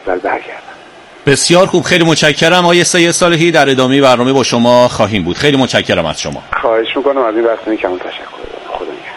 برگردم. بسیار خوب، خیلی متشکرم. آقای سید صالحی در ادامه برنامه با شما خواهیم بود. خیلی متشکرم از شما. خواهش میکنم از این وقتتون کامل تشکر دارم. خدا نگهدار.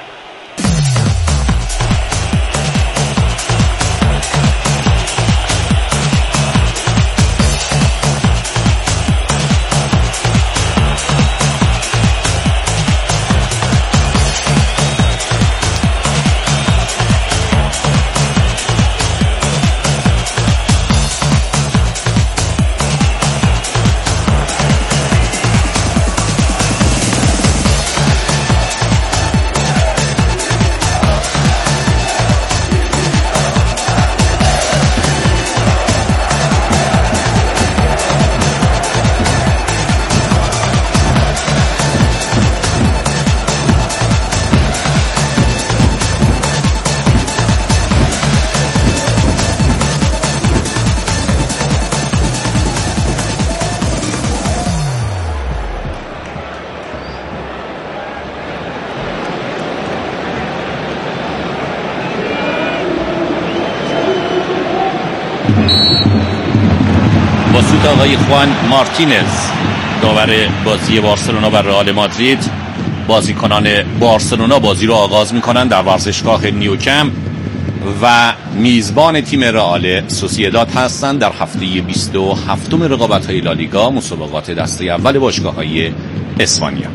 با سوت آقای خوان مارتینز داور بازی بارسلونا و رئال مادرید، بازیکنان بارسلونا بازی رو آغاز می‌کنند در ورزشگاه نیوکمپ و میزبان تیم رئال سوسییداد هستند در هفته 27 رقابت‌های لالیگا، مسابقات دسته اول باشگاه‌های اسپانیا.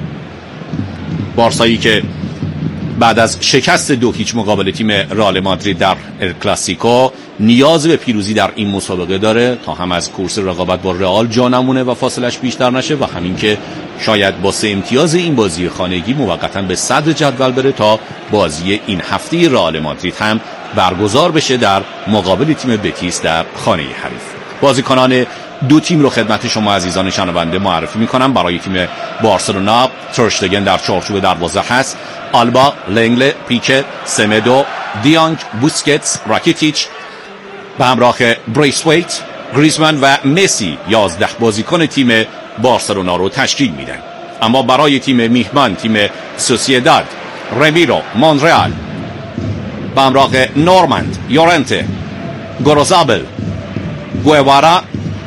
بارسایی که بعد از شکست 2-0 مقابل تیم رئال مادرید در ال کلاسیکو نیاز به پیروزی در این مسابقه داره تا هم از کورس رقابت با رئال جا نمونه و فاصلش بیشتر نشه و همین که شاید با 3 امتیاز این بازی خانگی موقتا به صدر جدول بره تا بازی این هفته رئال مادرید هم برگزار بشه در مقابل تیم بتیس در خانه حریف. بازیکنان دو تیم رو خدمت شما عزیزان شنونده معرفی میکنم. برای تیم بارسلونا ترشتگن در چارچوب دروازه هست، آلبا، لنگله، پیکه، سمدو، دیانگ، بوسکتس، راکیتیچ به همراه بریسویت، گریزمان و مسی 11 بازیکن تیم بارسلونا رو تشکیل میدن. اما برای تیم میهمان تیم سوسییداد، رمیرو، مونرئال به همراه نورماند، یورنته، گوروزابل، گویوارا،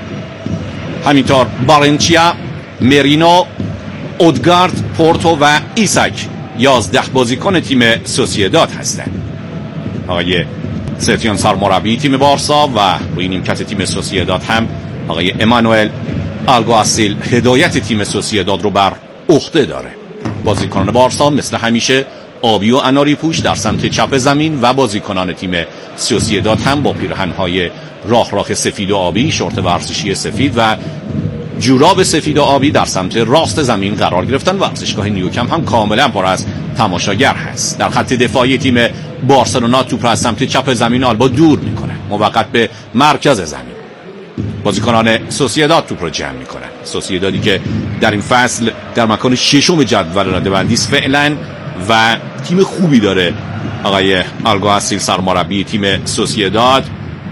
همینطور بارنچیا، مرینو، اودگارد، پورتو و ایساک 11 بازیکن تیم سوسییداد هستند. آقای سرتیان سرمربی تیم بارسا و روی نیمکت تیم سوسییداد هم آقای امانوئل آلگواسیل هدایت تیم سوسییداد رو بر عهده داره. بازیکنان بارسا مثل همیشه آبی و اناری پوش در سمت چپ زمین و بازیکنان تیم سوسییداد هم با پیرهن‌های راه سفید و آبی، شورت ورزشی سفید و جوراب سفید و آبی در سمت راست زمین قرار گرفتن. ورزشگاه نیوکمپ هم کاملا پر از تماشاگر هست. در خط دفاعی تیم بارسلونا توپ را از سمت چپ زمین آلبا دور میکنه موقت به مرکز زمین. بازیکنان سوسییداد توپ را جمع میکنن. سوسییدادی که در این فصل در مکان ششم جدول رده‌بندی است فعلا و تیم خوبی داره. آقای آلگواسیل سرمربی تیم سوسییداد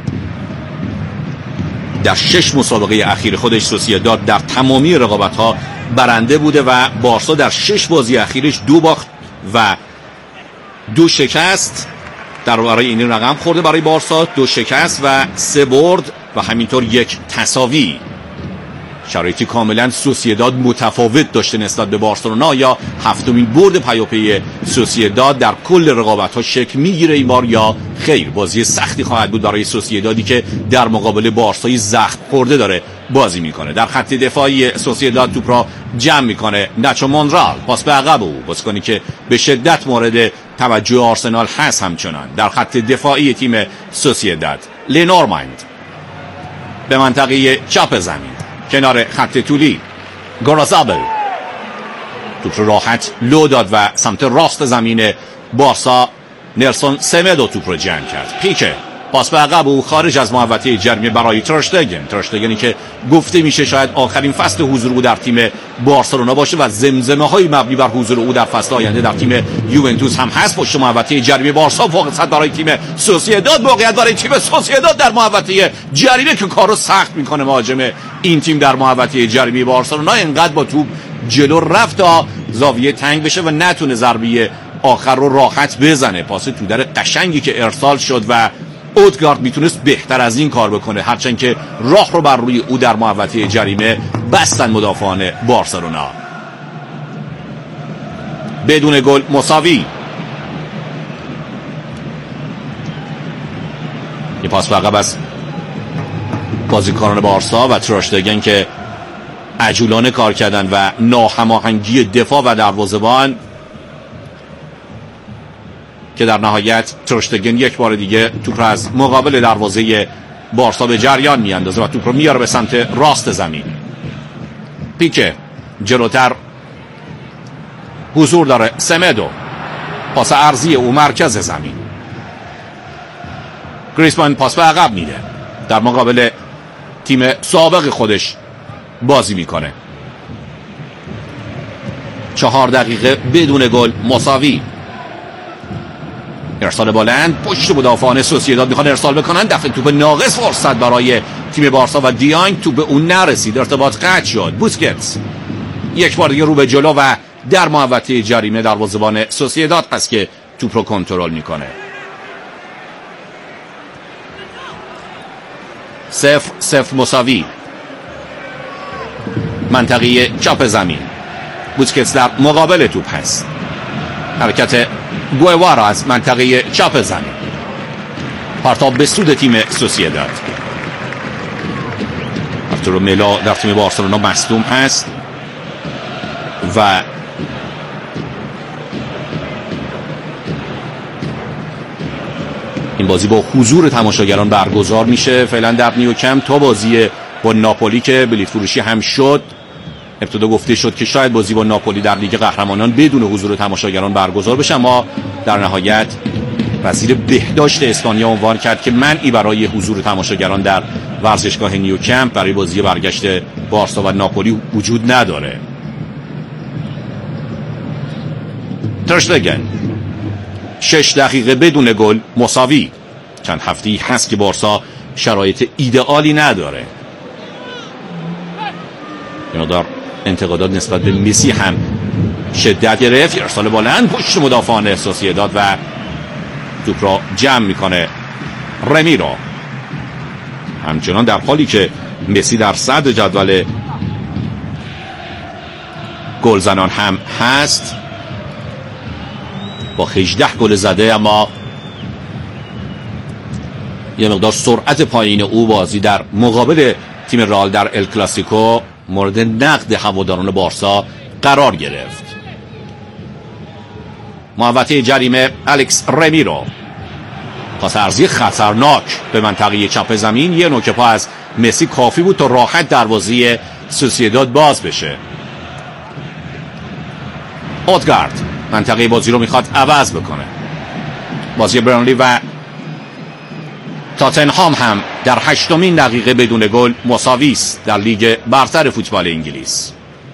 در 6 مسابقه اخیر خودش سوسییداد در تمامی رقابت‌ها برنده بوده و بارسا در 6 بازی اخیرش 2 باخت و 2 شکست. در برای این رقم خورده برای بارسا 2 شکست و 3 برد و همینطور 1 تساوی. شرایطی کاملا سوسییداد متفاوت داشته نسبت به بارسلونا. یا هفتمین برد پیاپی سوسییداد در کل رقابت‌ها شکل میگیره این بار یا خیر؟ بازی سختی خواهد بود برای سوسییدادی که در مقابل بارسای زخم خورده داره بازی میکنه. در خط دفاعی سوسییداد توپ را جمع میکنه ناچو مونرال، پاس به عقب او، بازیکنی که به شدت مورد توجه آرسنال هست. همچنان در خط دفاعی تیم سوسییداد لنورماند به منطقه چپ زمین کنار خط طولی، گوروزابل توپ رو راحت لو داد و سمت راست زمین بارسا نلسون سمدو توپ رو جمع کرد. پیکه پاس به عقب او خارج از محوطه جریمه برای ترشتگنی که گفته میشه شاید آخرین فصل حضور او در تیم بارسلونا باشه و زمزمه های مبنی بر حضور او در فصل آینده در تیم یوونتوس هم هست. پشت محوطه جریمه بارسا فوق برای تیم سوسییداد، موقعیت برای تیم سوسییداد در محوطه جریمه که کارو سخت میکنه مهاجم این تیم در محوطه جریمه بارسلونا. انقدر با توپ جلو رفت تا زاویه تنگ بشه و نتونه ضربه آخر رو راحت بزنه. پاس تو در قشنگی که ارسال شد و اودگارد میتونست بهتر از این کار بکنه، هرچند که راه رو بر روی او در محوطه جریمه بستن مدافعان بارسلونا. بدون گل مساوی. یه پاس به عقب از بازیکنان بارسا و تر اشتگن که عجولانه کار کردن و ناهماهنگی دفاع و دروازه‌بان که در نهایت تر اشتگن یک بار دیگه توپ رو از مقابل دروازه بارسا به جریان میاندازه و توپ رو میاره به سمت راست زمین. پیکه جلوتر حضور داره سمدو، پاس عرضی او مرکز زمین. گریزمان پاس به عقب میده، در مقابل تیم سابق خودش بازی میکنه. 4 دقیقه بدون گل مساوی. ارسال بلند پشت مدافعان سوسییداد میخوان ارسال بکنن، دفعه توپ ناقص فرصت برای تیم بارسا و دیانگ توپ اون نرسید، ارتباط قطع شد. بوسکتس یک بار دیگه رو به جلو و در محوطه جریمه دروازه‌بان سوسییداد پس که توپ رو کنترل میکنه. 0-0 مساوی. منطقه چپ زمین. بوسکتس در مقابل توپ هست. حرکت گویوارا از منطقه چپ زمین. پرتاب به سود تیم سوسییداد. آرتورو ملا در تیم بارسلونا مصدوم هست و این بازی با حضور تماشاگران برگزار میشه فعلا در نیوکمپ تا بازی با ناپولی که بلیط فروشی هم شد. ابتدا گفته شد که شاید بازی با ناپولی در لیگ قهرمانان بدون حضور تماشاگران برگزار بشه، اما در نهایت وزیر بهداشت اسپانیا عنوان کرد که منعی برای حضور تماشاگران در ورزشگاه نیوکمپ برای بازی برگشت بارسا و ناپولی وجود نداره. تر اشتگن 6 دقیقه بدون گل مساوی. چند هفته‌ای هست که بارسا شرایط ایدئالی نداره. مقدار انتقادات نسبت به مسی هم شدت گرفت. ارسال بلند پشت مدافعان سوسییداد و توپ را جمع میکنه رمیرو. همچنان در حالی که مسی در صدر جدول گلزنان هم هست با 18 گل زده، اما یه مقدار سرعت پایین او بازی در مقابل تیم رئال در ال کلاسیکو مورد نقد هواداران بارسا قرار گرفت. محوطه جریمه الکس رمیرو، پاس عرضی خطرناک به منطقه چپ زمین. یه نوک پا از مسی کافی بود تا راحت دروازه سوسییداد باز بشه. اودگارد منطقه بازی رو میخواد عوض بکنه. بازی برنلی و تاتنهام هم در 8مین دقیقه بدون گل مساوی است در لیگ برتر فوتبال انگلیس.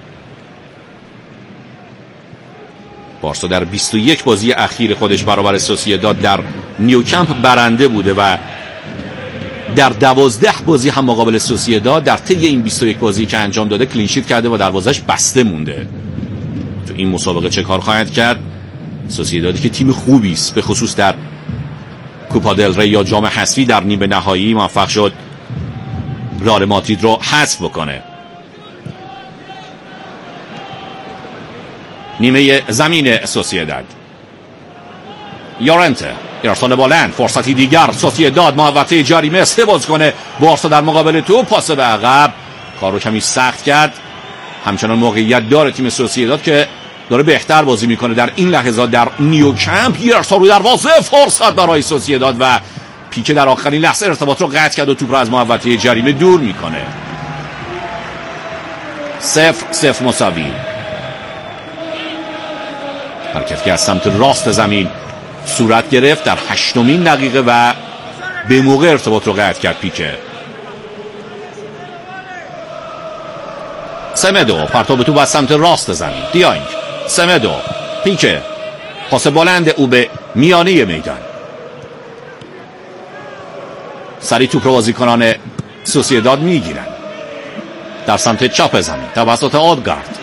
بارسا در 21 بازی اخیر خودش برابر سوسییداد در نیوکمپ برنده بوده و در 12 بازی هم مقابل سوسییداد در طی این 21 بازی که انجام داده کلین شیت کرده و دروازش بسته مونده. تو این مسابقه چه کار خواهد کرد؟ سوسییدادی که تیم خوبی است، به خصوص در کوپا دل ری یا جام حذفی در نیمه نهایی موفق شد رئال مادرید رو حذف بکنه. نیمه زمین سوسییداد. یورنته ارسال بلند، فرصتی دیگر سوسییداد محوطه جریمه، 3 بازیکن بارسا در مقابل توپ، پاس به عقب کار رو کمی سخت کرد. همچنان موقعیت داره تیم سوسییداد که داره بهتر بازی میکنه در این لحظات در نیوکمپ. یه ارسال رو دروازه، فرصت برای سوسییداد و پیکه در آخرین لحظه ارتباط رو قطع کرد و توپ رو از محوطه جریمه دور میکنه. 0-0 مساوی. حرکتی که از سمت راست زمین صورت گرفت در 8مین دقیقه و به موقع ارتباط رو قطع کرد پیکه. سمدو پرتاب توپ از سمت راست زمین. دیانگ، سمدو، پیکه، پاس بلند او به میانه میدان. سری توپ رو بازیکنان سوسییداد میگیرن در سمت چپ زمین توسط اودگارد.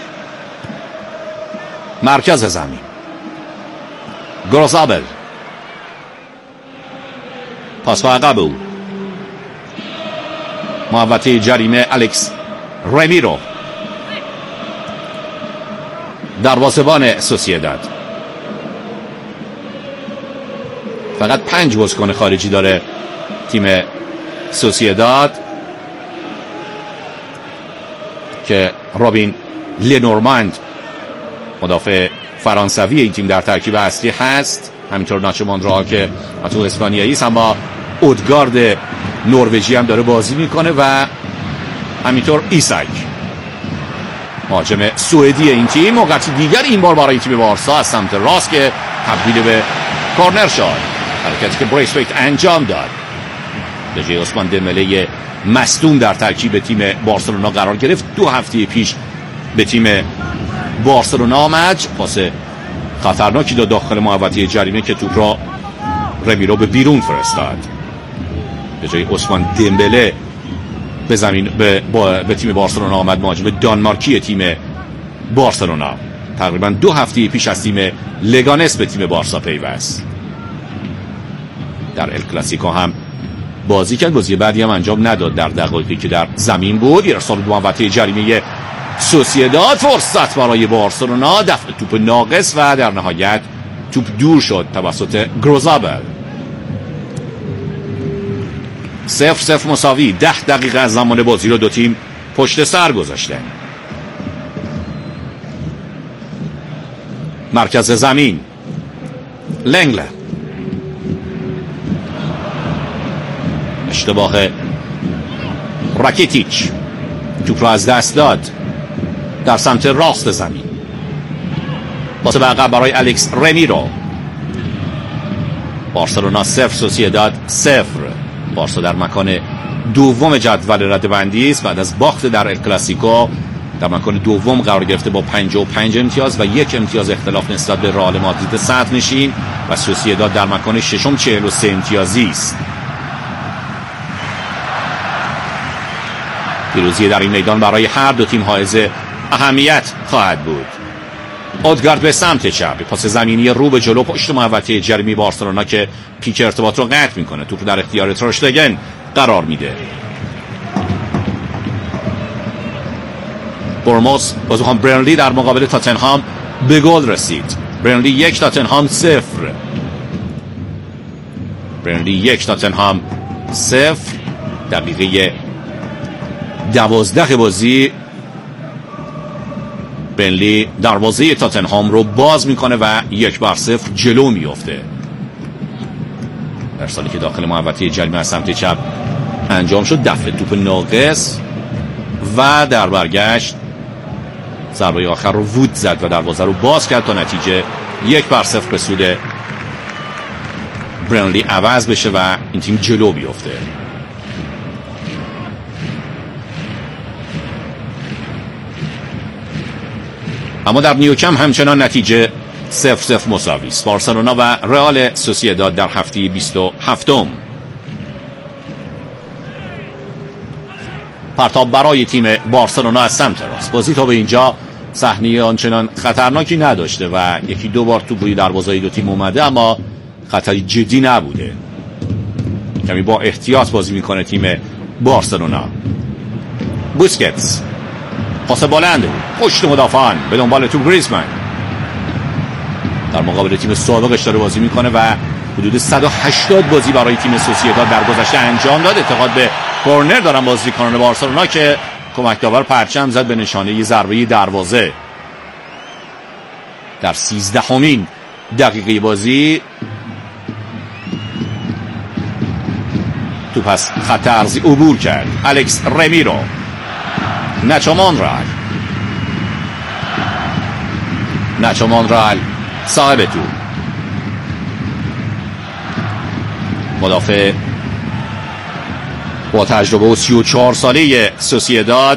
مرکز زمین گروزابل، پاس به عقب او. محوطه جریمه الکس رمیرو، دروازه‌بان سوسییداد. فقط 5 بازیکن خارجی داره تیم سوسییداد که رابین لنورماند مدافع فرانسوی این تیم در ترکیب اصلی هست، همینطور ناچو مونرال که تو اسپانیایی است، اما اودگارد نروژی هم داره بازی میکنه و همینطور ایساک مهاجم سوئدی این تیم. موقعیت دیگر این بار برای تیم بارسا از سمت راست که تبدیل به کورنر شد، حرکتی که بریسویت انجام داد. به جای عثمان دمبله مصدوم در ترکیب تیم بارسلونا قرار گرفت، 2 هفته پیش به تیم بارسلونا آمد، پاس خطرناکی داد داخل محوطه جریمه که توپ را رمیرو به بیرون فرستاد. به جای عثمان دمبله به زمین به تیم بارسلونا آمد مهاجم دانمارکی تیم بارسلونا. تقریبا 2 هفته پیش از تیم لگانس به تیم بارسا پیوست. در ال کلاسیکو هم بازی کرد، بازی بعدی هم انجام نداد در دقایقی که در زمین بود. ارسال به محوطه جریمه سوسییداد، فرصت برای بارسلونا، دفع توپ ناقص و در نهایت توپ دور شد توسط گروزابل. 0-0 مساوی. 10 دقیقه از زمان بازی رو دو تیم پشت سر گذاشتن. مرکز زمین لنگله، اشتباه راکیتیچ، توپ رو از دست داد در سمت راست زمین. پاس به عقب برای الکس رمیرو. بارسلونا 0 سوسییداد 0. بارسا در مکان دوم جدول رده‌بندی است، بعد از باخت در ال کلاسیکو در مکان دوم قرار گرفته با 55 امتیاز و 1 امتیاز اختلاف نسبت به رئال مادرید صدرنشین، و سوسییداد در مکان ششم 43 امتیازی است. پیروزی در این میدان برای هر دو تیم حائز اهمیت خواهد بود. اودگارد به سمت چپ، پاس زمینی رو به جلو پشت محوطه جریمه بارسلونا که پیک ارتباط رو قطع میکنه. توپ در اختیار تر شتگن قرار میده. برموس بازیکن برنلی در مقابل تاتنهام به گل رسید. برنلی 1 تاتنهام 0. برنلی 1 تاتنهام 0. دقیقه 12 بازی برنلی دروازه تاتنهام رو باز میکنه و 1-0 جلو میفته. ارسالی که داخل محوطه جریمه از سمت چپ انجام شد، دفع توپ ناقص و در برگشت ضربه آخر رو وود زد و دروازه رو باز کرد تا نتیجه 1-0 به سود برنلی عوض بشه و این تیم جلو بیفته. اما در نیوکمپ همچنان نتیجه 0-0 مساوی است. بارسلونا و رئال سوسییداد در هفته 27. پرتاب برای تیم بارسلونا از سمت راست. بازی تا به اینجا صحنه آنچنان خطرناکی نداشته و 1-2 بار توپ روی دروازه دو تیم اومده، اما خطری جدی نبوده. کمی با احتیاط بازی میکنه تیم بارسلونا. بوسکتس، پاس بلند پشت مدافعان به دنبال توپ. گریزمان در مقابل تیم سابقش داره بازی میکنه و حدود 180 بازی برای تیم سوسییداد در گذشته انجام داد. اعتقاد به کورنر دارن بازیکنان بارسلونا که کمک داور پرچم زد به نشانه ضربه دروازه. در 13مین دقیقه بازی توپ از خط عرضی عبور کرد. الکس رمیرو، ناچو مونرال صاحب توپ. مدافع با تجربه و 34 ساله سوسییداد،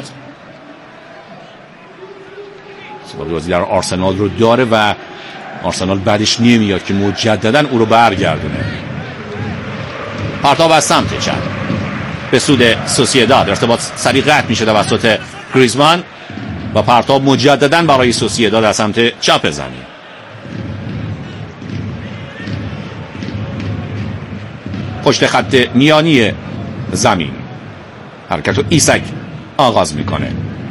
سابقه بازی در آرسنال رو داره و آرسنال بعدش نمیاد که مجددا او رو برگردونه. پرتاب از سمت چپ به سود سوسییداد، ارتباط سریع قطع میشه توسط گریزمان و پرتاب مجددا برای سوسییداد از سمت چپ زمین. پشت خط میانی زمین. حرکت رو ایسک آغاز میکنه.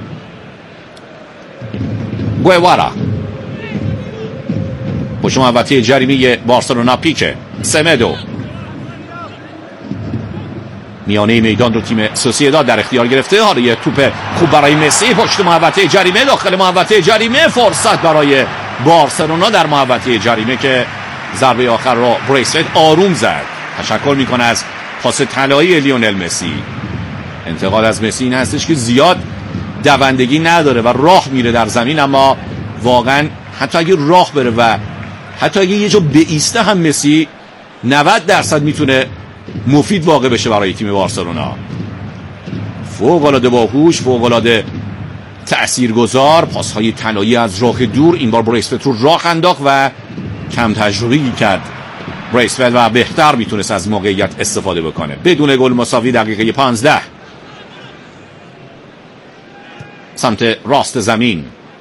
گویوارا پشت محوطه جریمه بارسلونا پیکه. سمدو میانه میدان رو تیم سوسییداد در اختیار گرفته. حالا یه توپ خوب برای مسی پشت محوطه جریمه. داخل محوطه جریمه فرصت برای بارسلونا در محوطه جریمه که ضربه آخر را بریسوت آروم زد. تشکر میکنه از پاس طلایی لیونل مسی. انتقاد از مسی این هستش که زیاد دوندگی نداره و راه میره در زمین، اما واقعا حتی اگه راه بره و حتی اگه یه جا بایسته هم مسی 90% میتونه مفید واقع بشه برای تیم بارسلونا. فوق‌العاده باهوش، فوق‌العاده تأثیرگذار. پاس‌های طلایی از راه دور. این بار بریسوت رو راه انداخت و کم تجربه‌ای کرد بریسوت و بهتر میتونست از موقعیت استفاده بکنه. بدون گل مساوی دقیقه 15. سمت راست زمین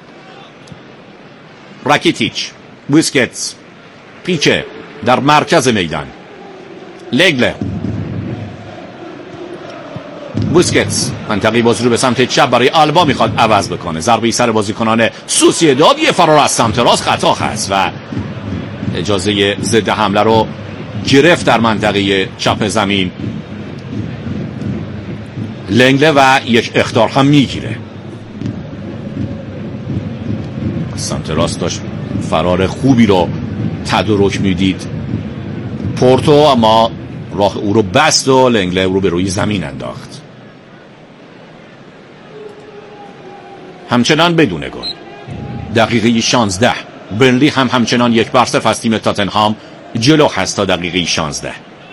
راکیتیچ، بوسکتس، پیچه در مرکز میدان. لگله، بوسکتس منطقی بازی رو به سمت چپ برای آلبا میخواد عوض بکنه. ضربه سر بازیکنان سوسییداد. یه فرار از سمت راست خطا هست و اجازه ضد حمله رو گرفت در منطقه چپ زمین لنگله و یک اخطار هم میگیره. سمت راست داشت فرار خوبی رو تدارک میدید پورتو، اما راه او رو بست و لنگله او رو به روی زمین انداخت. همچنان بدون گل. دقیقه 16. برنلی هم همچنان 1-0 از تیم تاتنهام جلو هست تا دقیقه 16.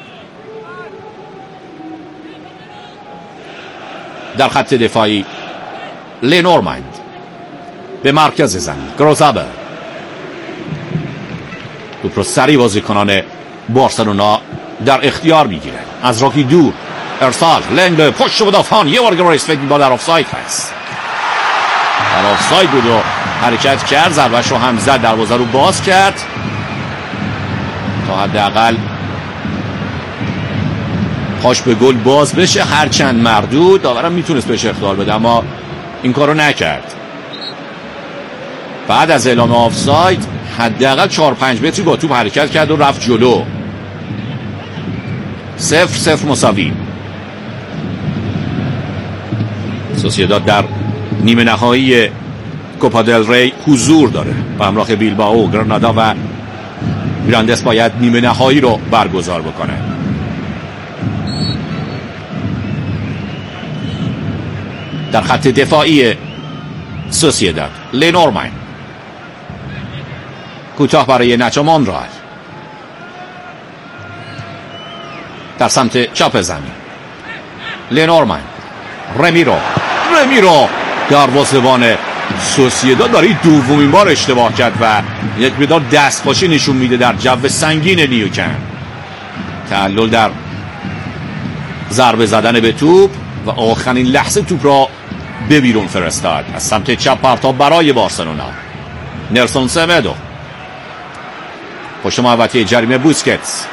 در خط دفاعی لنورماند به مرکز زمین. گروزابه توپ رو سری بازیکنان بارسلونا در اختیار میگیرن. از راکی دور ارسال. لنگله پشت مدافعان. یه بار گریس فکر می‌کنه در آفساید هست. در آفساید بود و حرکت کرد. ضربه‌ش رو هم زد، دروازه رو باز کرد تا حداقل پاش به گل باز بشه، هرچند مردود. داورم میتونست بهش اخطار بده اما این کارو نکرد. بعد از اعلام آفساید حداقل 4-5 متری با توپ حرکت کرد و رفت جلو. 0-0 مساوی. سوسییداد در نیمه نهایی کوپا دل ری حضور داره با همراه بیلبائو، گرانادا و میراندس. باید نیمه نهایی رو برگزار بکنه. در خط دفاعی سوسییداد لنورماند کوتاه برای ناچو مونرال. در سمت چپ زمین لنورماند. رمیرو دروازه‌بان سوسییداد برای دومین بار اشتباه کرد و یک مقدار دستخوشی نشون میده در جو سنگین نیوکمپ. تعلل در ضربه زدن به توپ و آخرین لحظه توپ را به بیرون فرستاد. از سمت چپ پرتاب برای بارسلونا. نلسون سمدو پشت محوطه جریمه. بوسکتس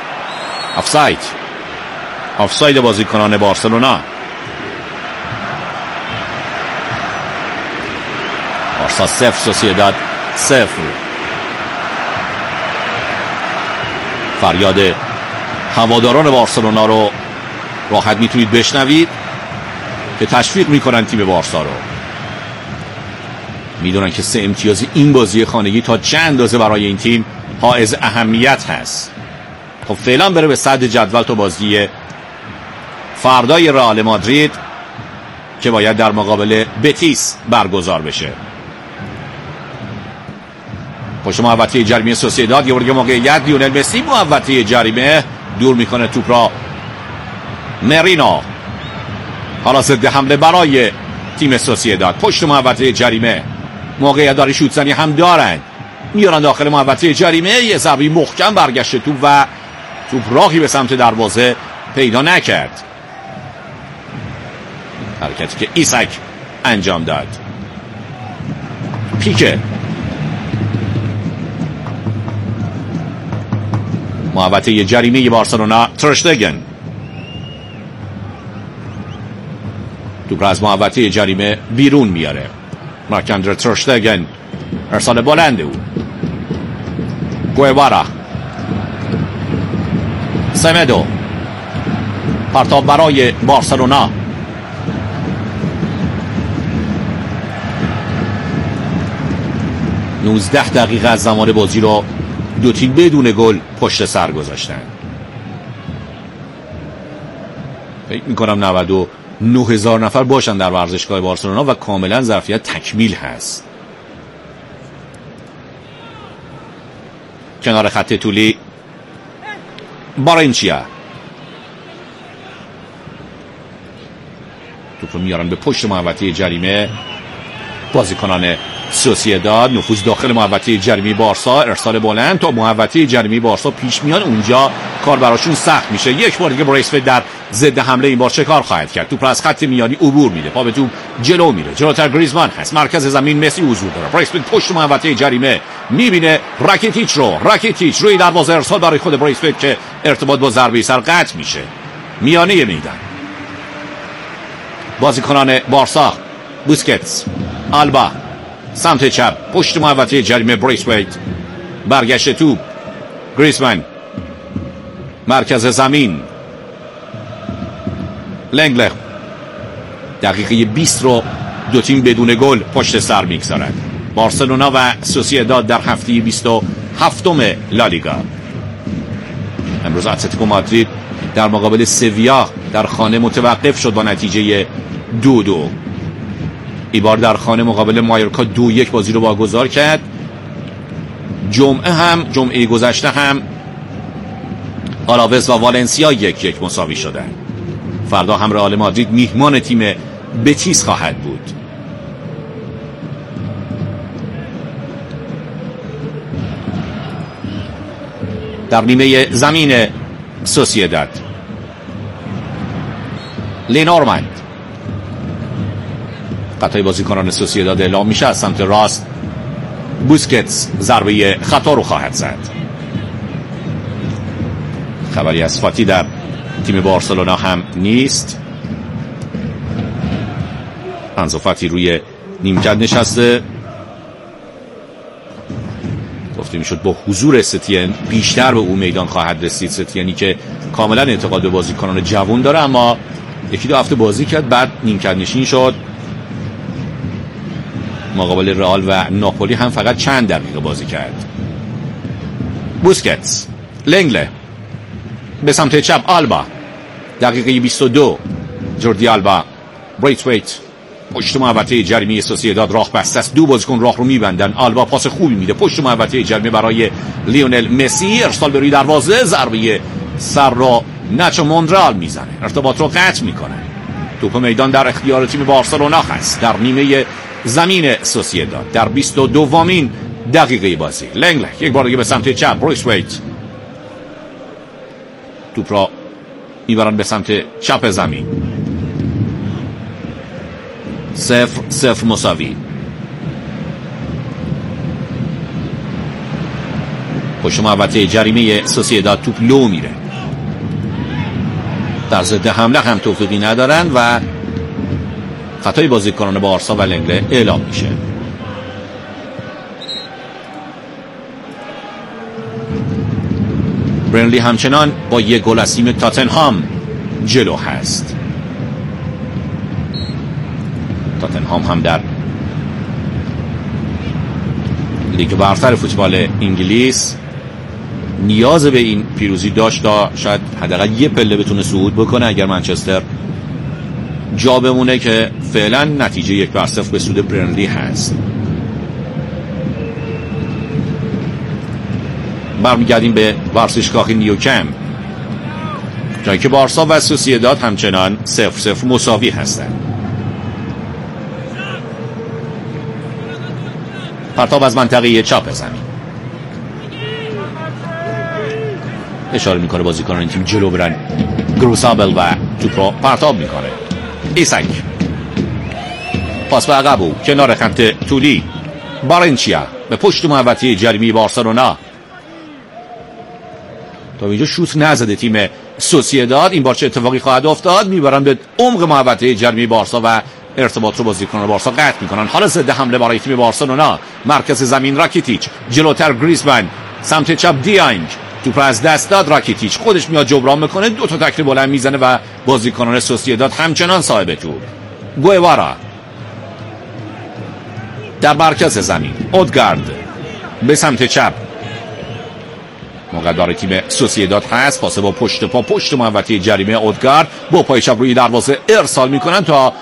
آفساید بازیکنان بارسلونا. بارسا 0 سوسییداد 0. فریاد هواداران بارسلونا رو راحت میتونید بشنوید که تشویق میکنن تیم بارسا رو. میدونن که 3 امتیاز این بازی خانگی تا چه اندازه برای این تیم حائز اهمیت هست. خب فعلا بره به صدر جدول تا بازی فردای رئال مادرید که باید در مقابل بتیس برگزار بشه. پشت محوطه جریمه سوسییداد یه ورگه موقعیت. لیونل مسی محوطه جریمه دور میکنه توپ را. مرینو حالا ضد حمله برای تیم سوسییداد. پشت محوطه جریمه موقعیت داری شوت زنی هم دارن. میارن داخل محوطه جریمه. یه ضربه محکم برگشت توپ و توپ راهی به سمت دروازه پیدا نکرد. حرکتی که ایسک انجام داد. پیکه محوطه جریمه بارسلونا. ترشتگن توپ از محوطه جریمه بیرون میاره. مارک-اندره تر اشتگن، ارسال بلند او. گویوارا، سمدو، پرتاب برای بارسلونا. « 19 دقیقه از زمان بازی رو دو تیم بدون گل پشت سر گذاشتن. فکر میکنم 99,000 نفر باشن در ورزشگاه بارسلونا و کاملا ظرفیت تکمیل هست. کنار خط طولی بارنچیا، توپ رو میارن به پشت محوطه جریمه. بازیکنان سوسییداد نفوذ داخل محوطه جریمه بارسا، ارسال بلند تا محوطه جریمه بارسا پیش میان. اونجا کار براشون سخت میشه. یک بار دیگه برایسفیت در ضد حمله این بار چه کار خواهد کرد؟ توپ از خط میانی عبور میده، پا به توپ جلو میره. جلوتر گریزمان هست، مرکز زمین مسی حضور داره. برایسفیت پشت محوطه جریمه میبینه راکیتیچ رو. راکیتیچ روی دروازه، ارسال برای خود برایسفیت که ارتباط با ضربه سر قطع میشه. میانه میدان بازیکنان بارسا، بوسکتس، آلبا سمت چپ پشت محوطه جریمه. برایسفیت برگشت توپ، گریزمان مرکز زمین، لنگله. دقیقه 20 رو دو تیم بدون گل پشت سر میگذارند. بارسلونا و سوسییداد در هفته 27 لالیگا. امروز اتلتیکو مادرید در مقابل سویا در خانه متوقف شد با نتیجه 2-2. این بار در خانه مقابل مایورکا 2-1 بازی رو واگذار کرد. جمعه گذشته هم آلاوز و والنسیا 1-1 مساوی شدند. فردا هم رئال مادرید میهمان تیم بتیس خواهد بود. در نیمه زمین سوسییداد لینورمند، قطعی بازیکنان سوسییداد اعلام میشه. از سمت راست بوسکتس ضربه خطا رو خواهد زد. خبری از فاتی در تیم بارسلونا هم نیست. انزو فاتی روی نیمکت نشسته. گفته میشد با حضور ستین بیشتر به او میدان خواهد رسید. ستینی که کاملا اعتقاد به بازیکنان جوان داره، اما یکی دو هفته بازی کرد بعد نیمکت نشین شد. مقابل رئال و ناپولی هم فقط چند دقیقه بازی کرد. بوسکتس، لنگله به سمت چپ، آلبا دقیقه 22 جوردی آلبا. برایسفیت پشت محوطه جریمه سوسییداد راه بسته است. دو بازیکن راه رو میبندن. آلبا پاس خوبی میده پشت محوطه جریمه برای لیونل مسی، ارسال به روی دروازه، ضربه سر را ناچو مونرال میزنه، ارتباط رو قطع میکنه. توپ میدان در اختیار تیم بارسلونا هست در نیمه زمین سوسییداد در 22مین دقیقه بازی. لنگله یک بار دیگه به سمت چپ، برایسفیت توپ را میبرن به سمت چپ زمین. 0-0 مساوی. پشت محوطه جریمه سوسییداد توپ لو میره. در ضد حمله هم توفیقی ندارن و خطای بازیکنان بارسا و لنگله اعلام میشه. برنلی همچنان با یک گل از تیم تاتنهام جلو هست. تاتنهام هم در لیگ برتر فوتبال انگلیس نیاز به این پیروزی داشت تا شاید حداقل یه پله بتونه صعود بکنه اگر منچستر جا بمونه، که فعلا نتیجه 1-0 به سود برنلی هست. برمیگردیم به ورزشگاه نیوکمپ، جایی که بارسا و سوسییداد همچنان 0-0 مساوی هستند. پرتاب از منطقه چپ زمین، اشاره میکنه بازیکنان این تیم جلو برن. گروسابل و توپ را پرتاب میکنه. ایسک پاس به عقب و کنار خط طولی. بارنچیا به پشت محوطه جریمه بارسلونا. تا اینجا شوت نزده تیم سوسییداد. این بار چه اتفاقی خواهد افتاد؟ میبرن به عمق محوطه جریمه بارسا و ارتباط رو بازیکنان بارسا قطع میکنن. حالا ضد حمله برای تیم بارسلونا. مرکز زمین راکیتیچ، جلوتر گریزمان، سمت چپ دیانگ. توپ از دست داد، راکیتیچ خودش میاد جبران میکنه، 2 تا تکل بلند میزنه و بازیکنان سوسییداد همچنان صاحب توپ. گویوارا در مرکز زمین، اودگارد به سمت چپ. مقدار تیم سوسییداد هست، پاس با پشت پا، پشت محوطه جریمه. اودگارد با پای چپ روی دروازه ارسال میکنن تا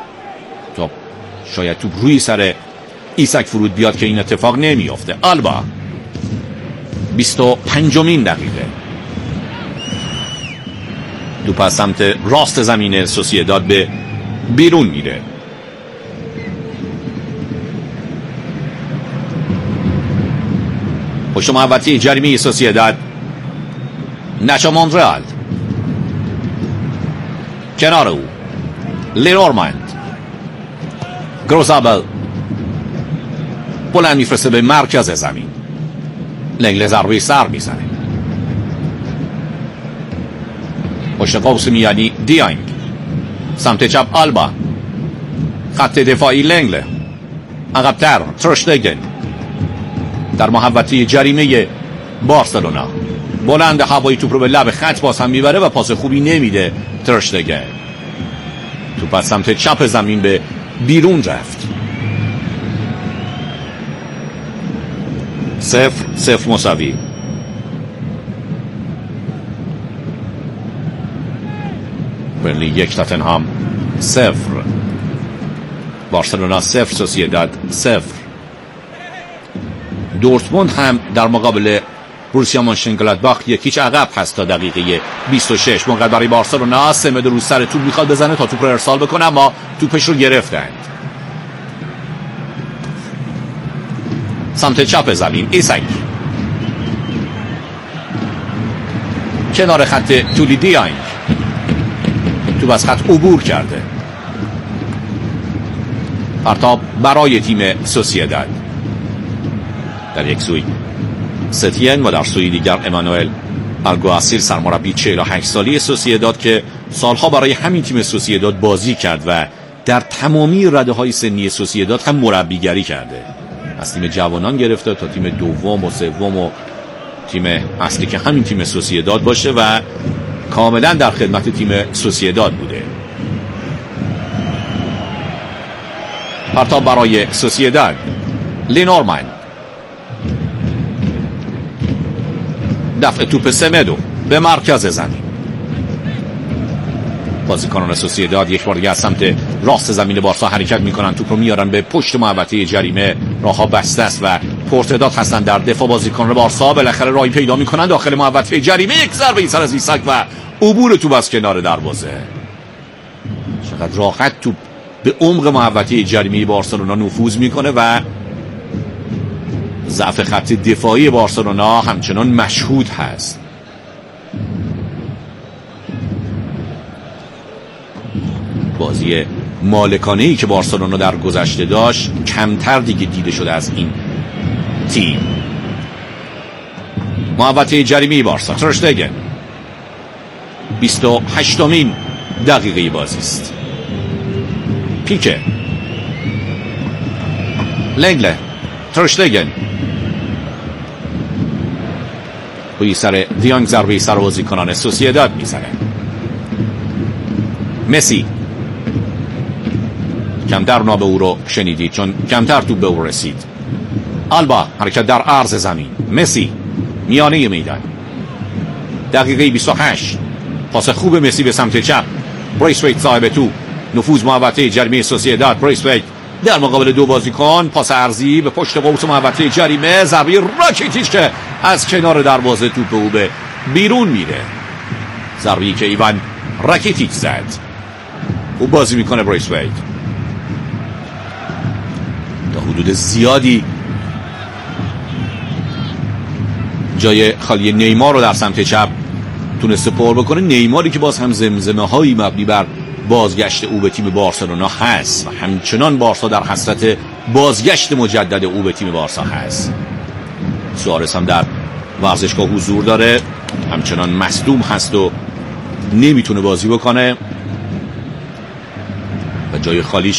شاید توپ روی سر ایسک فرود بیاد که این اتفاق نمیافته. آلبا 25مین دقیقه. توپ از سمت راست زمین سوسییداد به بیرون میره. پشت محوطه جریمه سوسییداد. ناچو مونرال کنار او، لینورماند، گروزابل بلند میفرسته به مرکز زمین. لنگله ضربه سر میزنه. پشت قوس میانی دیانگ، سمت چپ آلبا، خط دفاعی لنگله، عقب‌تر ترشتگن در محوطه جریمه بارسلونا. بلند هوایی توپ رو به لب خط باز هم میبره و پاس خوبی نمیده ترشتگن. توپ از سمت چپ زمین به بیرون رفت. 0-0 مساوی. برنلی 1، تاتنهام 0، بارسلونا 0، سوسییداد 0. دورتموند هم در مقابل بروسیا مونشنگلادباخ 1-0 عقب هست تا دقیقه 26. موقع برای بارسلونا. سمد رو سر توپ میخواد بزنه تا توپ رو ارسال بکنه، اما توپش رو گرفتند. سمت چپ زمین ایسک، کنار خط تولی دیانگ. توپ از خط عبور کرده. پرتاب برای تیم سوسییداد. در یک سوی ستین و در سوی دیگر امانوئل الگواسیل، سرمربی 48 سالی سوسییداد که سالها برای همین تیم سوسییداد بازی کرد و در تمامی رده‌های سنی سوسییداد هم مربیگری کرده. از تیم جوانان گرفته تا تیم دوم و سوم و تیم اصلی که همین تیم سوسییداد باشه و کاملا در خدمت تیم سوسییداد بوده. پرتاب برای سوسییداد. لینورماند، دفع توپ سمدو به مرکز زمین. بازیکنان سوسییداد یک بار دیگه از سمت راست زمین بارسا حرکت میکنن، توپ رو میارن به پشت محوطه جریمه. راهها بسته است و پرتعداد هستن در دفاع. بازیکنان بارسا بالاخره راهی پیدا میکنن داخل محوطه جریمه. یک ضربه سر از ایسک و عبور توپ از کنار دروازه. چقدر راحت توپ به عمق محوطه جریمه بارسلونا نفوذ میکنه و ضعف خط دفاعی بارسلونا همچنان مشهود هست. بازی مالکانه‌ای که بارسلونا در گذشته داشت کمتر دیگه دیده شده از این تیم. محوطه جریمه بارسا. ترشتگن 28مین دقیقه بازی است. پیکه، لنگله، ترشتگن روی سر دیانگ ضربه سر بازیکنان سوسییداد میزنه. مسی کمتر نام او رو شنیدید چون کمتر توپ به او رسید. آلبا حرکت در عرض زمین. مسی میانه میدان. دقیقه 28. پاس خوب مسی به سمت چپ. بریسویت صاحب توپ. نفوذ محوطه جریمه سوسییداد. بریسویت در مقابل دو بازیکن. پاس عرضی به پشت قوس محوطه جریمه. ضربه راکیتیچ که از کنار دروازه توپ او به بیرون میره. ضربه‌ای که ایوان راکیتیچ زد. او بازی میکنه بریسویت. تا حدود زیادی جای خالی نیمار رو در سمت چپ تونسته پر بکنه. نیماری که باز هم زمزمه هایی مبنی بر بازگشت او به تیم بارسلونا هست و همچنان بارسا در حسرت بازگشت مجدد او به تیم بارسا هست. سوارز هم در ورزشگاه حضور داره، همچنان مصدوم هست و نمیتونه بازی بکنه و جای خالیش